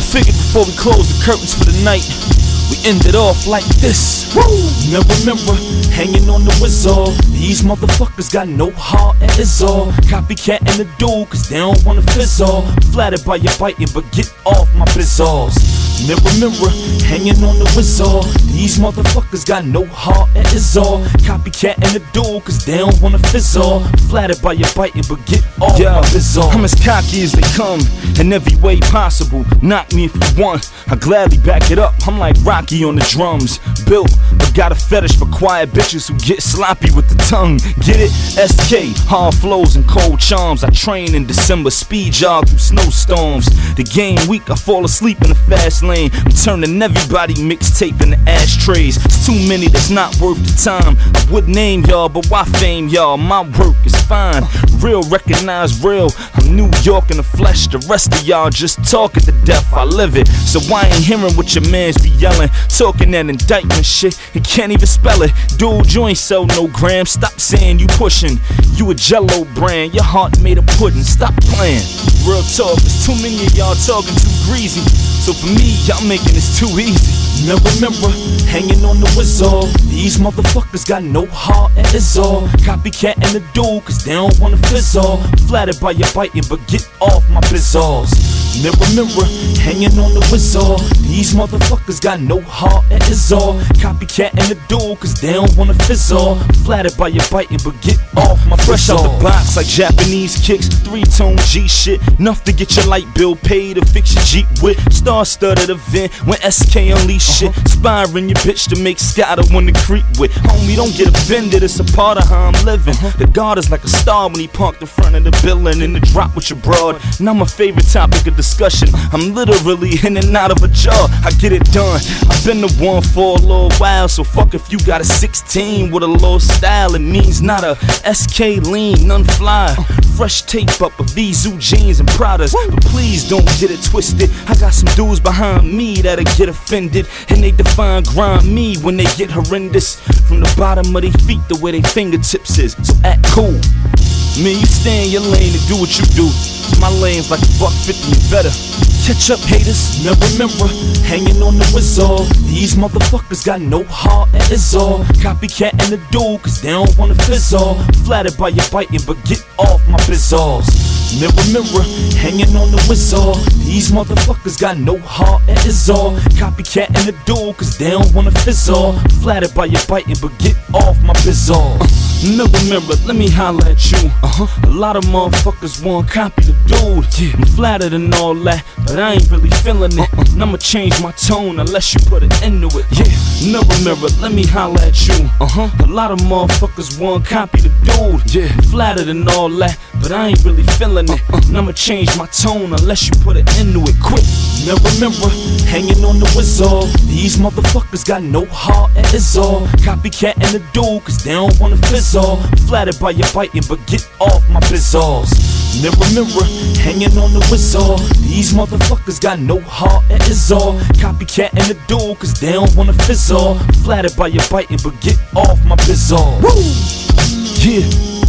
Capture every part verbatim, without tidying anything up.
figured before we close the curtains for the night, we ended off like this. Woo! Now remember, hanging on the whistle. These motherfuckers got no heart and it's all copycat in the dude, cause they don't wanna fizzle. Flattered by your biting, but get off my bizzles. Now remember, hanging on the whistle. These motherfuckers got no heart and it's all copycat in the dude, cause they don't wanna fizzle. Flattered by your biting, but get off Yo, my bizzles. I'm as cocky as they come in every way possible. Knock me if you want, I gladly back it up. I'm like Rocky on the drums, built, but got a fetish for quiet bitches who get sloppy with the tongue. Get it? S K, hard flows and cold charms. I train in December, speed jog through snowstorms. The game weak, I fall asleep in the fast lane. I'm turning everybody mixtape into ashtrays. It's too many that's not worth the time. I would name y'all, but why fame y'all? My work is fine. Real recognize real. I'm New York in the flesh. The rest of y'all just talk it to death. I live it. So I ain't hearing what your mans be yelling. Talking that indictment shit, he can't even spell it. Dude, you ain't sell no grams. Stop saying you pushing. You a Jello brand, your heart made of pudding. Stop playing. Real talk, there's too many of y'all talking too greasy. So for me, y'all making this too easy. Now remember, hanging on the whistle. These motherfuckers got no heart and it's all copycat in the dude, cause they don't wanna fizzle. Flattered by your biting, but get off my bizzles. Now remember, hanging on the whistle. These motherfuckers got no heart and it's all copycat in the dude, cause they don't wanna fizzle. Flattered by your biting, but get off my Fresh bizzles. out the box like Japanese kicks, three-tone G shit. Enough to get your light bill paid to fix your Jeep with. Star-studded event when S K unleash shit. Inspiring your bitch to make scatter when to creep with. Homie, don't get offended, it's a part of how I'm living. The guard is like a star when he parked in front of the building. In the drop with your broad, now my favorite topic of discussion. I'm literally in and out of a jar, I get it done. I've been the one for a little while, so fuck if you got a sixteen with a low style. It means not a S K lean, none fly. Fresh tape up of Vizu jeans and Pradas, but please don't get it twisted. I got some dudes behind me that'll get offended, and they define grind me when they get horrendous. From the bottom of their feet to where they fingertips is, so act cool. Man, you stay in your lane and do what you do. My lane's like a buck fifty and better. Catch up, haters. Now remember, hanging on the whistle. These motherfuckers got no heart and it's all copycat in the dude, cause they don't wanna fizzle. Flattered by your biting, but get off my bizzles. Now remember, hanging on the whistle. These motherfuckers got no heart and it's all copycat in the dude, cause they don't wanna fizzle. Flattered by your biting, but get off my bizzles. Uh, now remember, let me holler at you. Uh-huh. A lot of motherfuckers want copy the dude. Yeah. I'm flattered and all that, but I ain't really feeling it. Uh-uh. And I'ma change my tone unless you put it into it. Yeah. Now remember, let me holler at you. Uh-huh. A lot of motherfuckers want copy the dude. Yeah. I'm flattered and all that, but I ain't really feeling it. Uh-uh. And I'ma change my tone unless you put it into it quick. Now remember, hanging on the whistle. These motherfuckers got no heart and it's all copycat in the dude, cause they don't wanna fizzle. Flattered by your biting, but get off my bizzles. Now remember, hanging on the whistle. These motherfuckers got no heart and it's all copycat in the dude, cause they don't wanna fizzle. Flattered by your biting, but get off my bizzles. Woo! Yeah.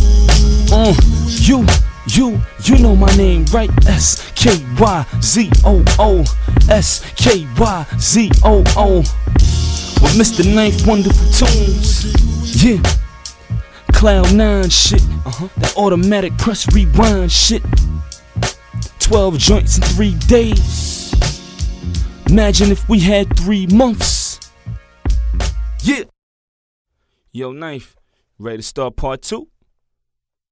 Uh, you, you, you know my name, right? S K Y Z O O. S K Y Z O O. With Mister Ninth Wonderful Tunes. Yeah. Cloud nine shit. Uh-huh. That automatic press rewind shit. Twelve joints in three days. Imagine if we had three months. Yeah. Yo, Knife, ready to start part two?